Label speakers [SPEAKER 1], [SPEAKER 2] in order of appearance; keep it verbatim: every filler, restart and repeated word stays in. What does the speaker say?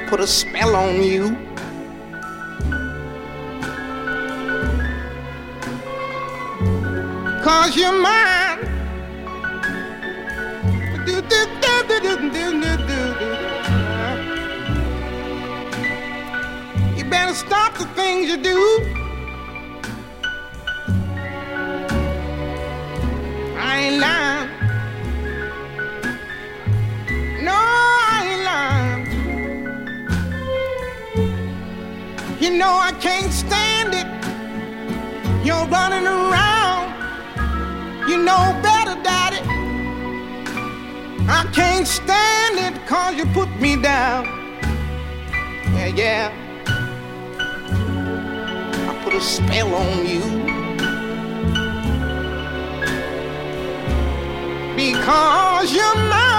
[SPEAKER 1] put a spell on you. Cause you're mine. Do, do, do, do, do, do, do, do. You better stop the things you do. I ain't lying. No, I ain't lying. You know I can't stand it. You're running around. You know better, Daddy. I can't stand it cause you put me down. Yeah, yeah. I put a spell on you. Because you're mine.